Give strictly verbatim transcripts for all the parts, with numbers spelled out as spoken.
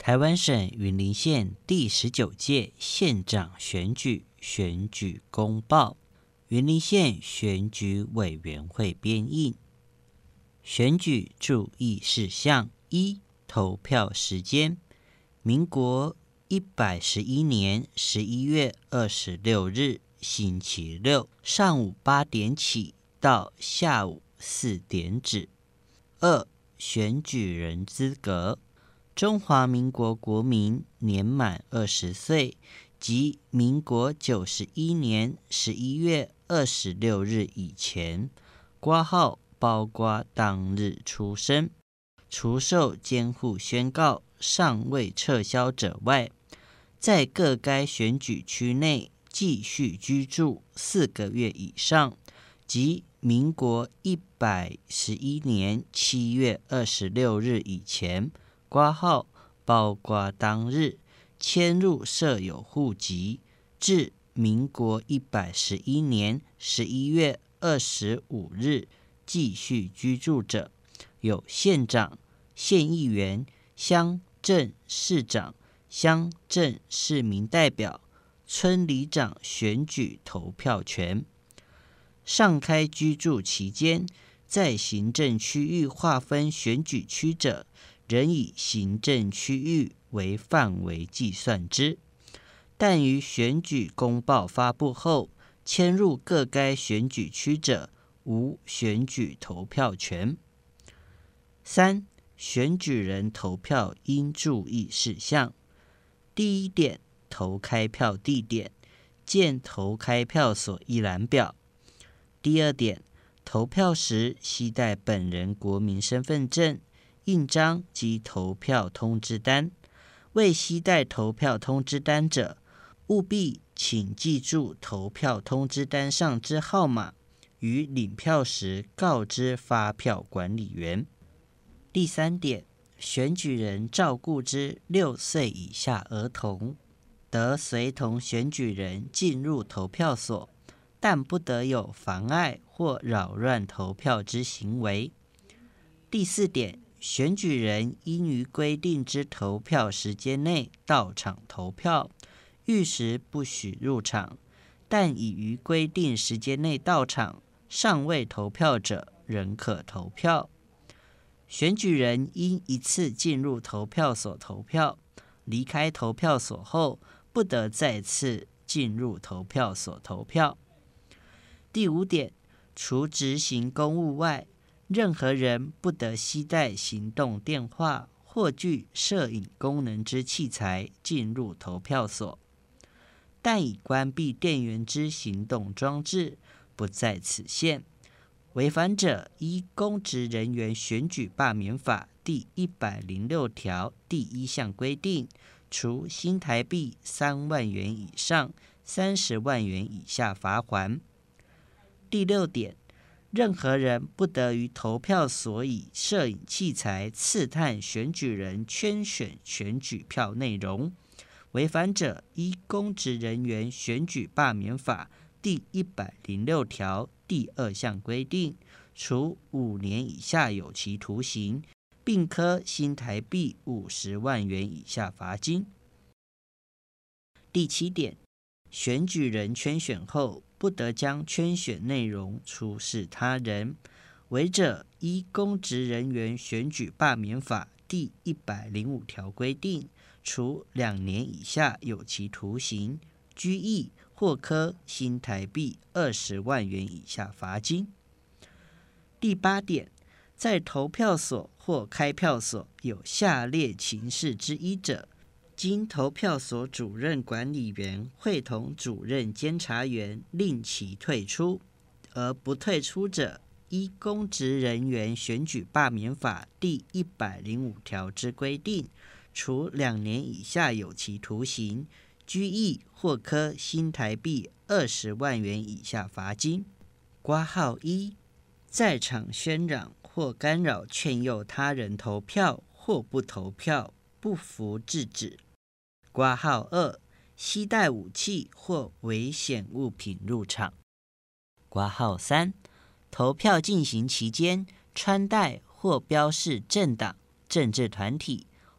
台湾省云林县第十九届县长选举选举公报，云林县选举委员会编印。选举注意事项：一、投票时间：民国一百十一年十一月二十六日星期六上午八点起到下午四点止。二、选举人资格：中华民国国民年满二十岁及民国九十一年十一月二十六日以前，括号包括当日出生，除受监护宣告尚未撤销者外，在各该选举区内继续居住四个月以上，及民国一百十一年七月二十六日以前，括号包括当日迁入设有户籍至民国一百十一年十一月二十五日继续居住者，有县长、县议员、乡镇市长、乡镇市民代表、村里长选举投票权。上开居住期间，在行政区域划分选举区者，仍以行政区域为范围计算之，但于选举公报发布后迁入各该选举区者，无选举投票权。三、选举人投票应注意事项：第一点，投开票地点，见投开票所一览表。第二点，投票时携带本人国民身份证、印章及投票通知单。未携带投票通知单者，务必请记住投票通知单上之号码，于领票时告知发票管理员。第三点，选举人照顾之六岁以下儿童，得随同选举人进入投票所，但不得有妨碍或扰乱投票之行为。第四点，选举人应于规定之投票时间内到场投票，逾时不许入场，但已于规定时间内到场，尚未投票者仍可投票。选举人应一次进入投票所投票，离开投票所后不得再次进入投票所投票。第五点，除执行公务外，任何人不得携带行动电话或具摄影功能之器材进入投票所，但已关闭电源之行动装置不在此限。违反者依公职人员选举罢免法第一百零六条第一项规定，处新台币三万元以上三十万元以下罚锾。第六点，任何人不得于投票所以摄影器材刺探选举人圈选选举票内容。违反者依公职人员选举罢免法第一百零六条第二项规定，处五年以下有期徒刑，并科新台币五十万元以下罚金。第七点，选举人圈选后，不得将圈选内容出示他人，违者依公职人员选举罢免法第一百零五条规定，处两年以下有期徒刑、拘役或科新台币二十万元以下罚金。第八点，在投票所或开票所有下列情事之一者，经投票所主任管理员会同主任监察员令其退出，而不退出者，依公职人员选举罢免法第一百零五条之规定，处两年以下有期徒刑、拘役或科新台币二十万元以下罚金。括号一，在场喧嚷或干扰劝诱他人投票或不投票，不服制止。括号二，携带武器或危险物品入场。括号三，投票进行期间穿戴或标示政党、政治团体、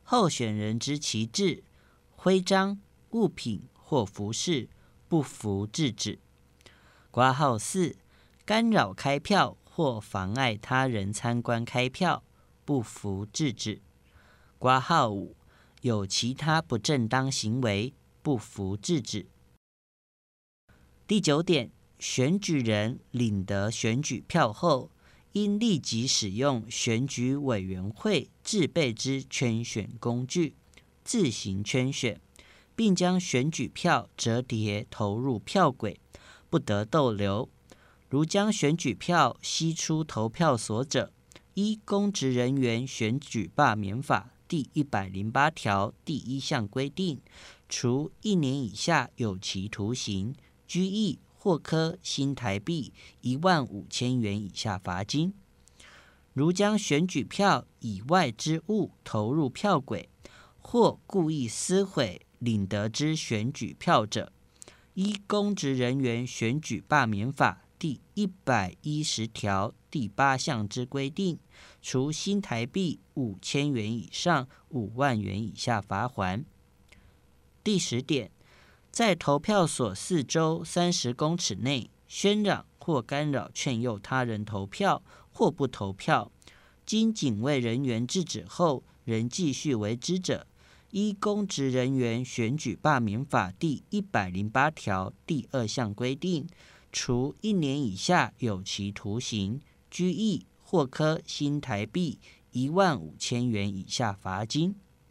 候选人之旗帜、徽章、物品或服饰不服制止。括号四，干扰开票或妨碍他人参观开票不服制止。括号五，有其他不正当行为不服制止。第九点，选举人领得选举票后，应立即使用选举委员会制备之圈选工具自行圈选，并将选举票折叠投入票轨，不得逗留。如将选举票吸出投票所者，依公职人员选举罢免法第一百零八条第一项规定，处一年以下有期徒刑、拘役或科新台币一万五千元以下罚金。如将选举票以外之物投入票轨，或故意撕毁领得之选举票者，依公职人员选举罢免法第一百一十条第八项之规定，处新台币五千元以上五万元以下罚锾。第十点，在投票所四周三十公尺内喧嚷或干扰劝诱他人投票或不投票，经警卫人员制止后仍继续为之者，依公职人员选举罢免法第一百零八条第二项规定，处一年以下有期徒刑、拘役或科新台币一万五千元以下罚金。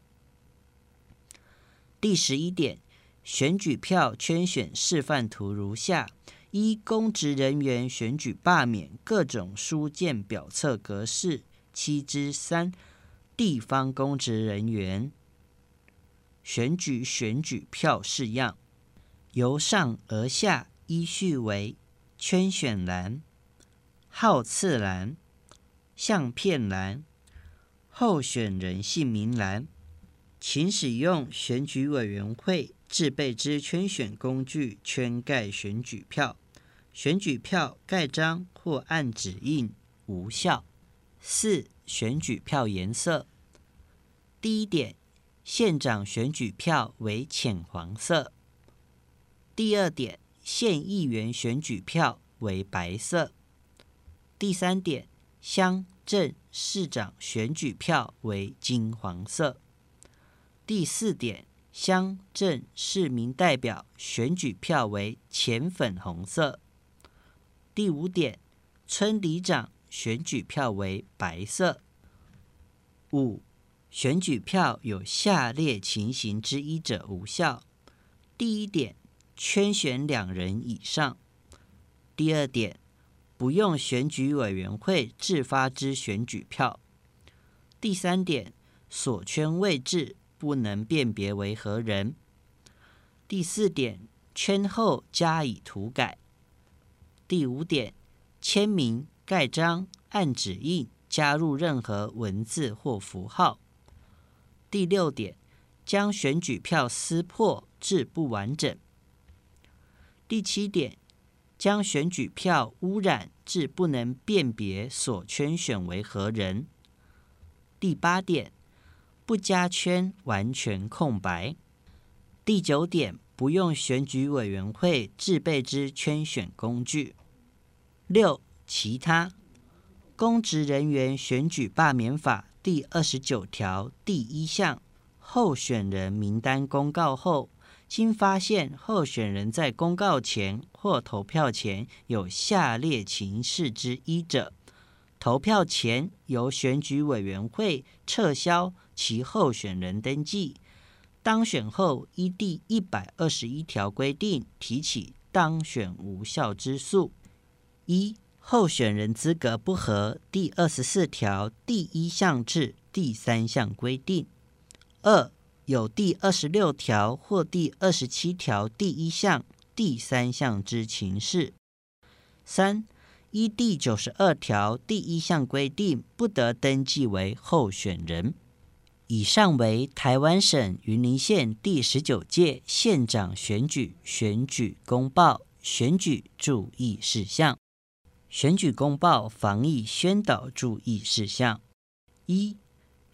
第十一点，选举票圈选示范图如下：依公职人员选举罢免各种书件表册格式七之三，地方公职人员选举选举票式样，由上而下依序为圈选栏、号次栏、相片栏、候选人姓名栏。请使用选举委员会制备之圈选工具圈盖选举票，选举票盖章或按指印无效。四、选举票颜色。第一点，县长选举票为浅黄色。第二点，县议员选举票为白色。第三点，乡镇市长选举票为金黄色。第四点，乡镇市民代表选举票为浅粉红色。第五点，村里长选举票为白色。五、选举票有下列情形之一者无效。第一点，圈选两人以上。第二点，不用选举委员会制发之选举票。第三点，所圈位置不能辨别为何人。第四点，圈后加以涂改。第五点，签名、盖章、按指印加入任何文字或符号。第六点，将选举票撕破至不完整。第七点，将选举票污染至不能辨别所圈选为何人。第八点，不加圈，完全空白。第九点，不用选举委员会制备之圈选工具。六、其他。公职人员选举罢免法第二十九条第一项，候选人名单公告后，经发现候选人在公告前或投票前有下列情事之一者，投票前由选举委员会撤销其候选人登记，当选后依第一百二十一条规定提起当选无效之诉。一、候选人资格不合第二十四条第一项至第三项规定。二、有第二十六条或第二十七条第一项、第三项之情事。三、依第九十二条第一项规定不得登记为候选人。以上为台湾省云林县第十九届县长选举选举公报选举注意事项。选举公报防疫宣导注意事项：一、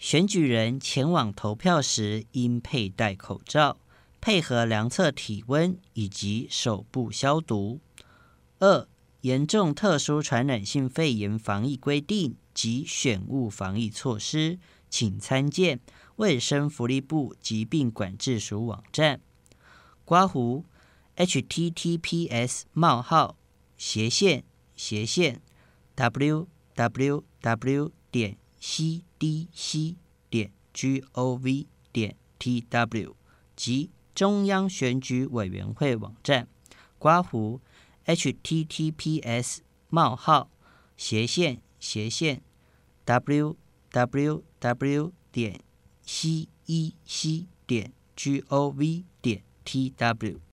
选举人前往投票时应佩戴口罩，配合量测体温以及手部消毒。二、严重特殊传染性肺炎防疫规定及选务防疫措施，请参见卫生福利部疾病管制署网站。括弧 H T T P S 冒号斜线斜线 w w w 点 c d c 点 gov 点 t w 及中央选举委员会网站。括弧 H T T P S 冒号斜线斜线 w w w 点 c e c 点 gov 点 t w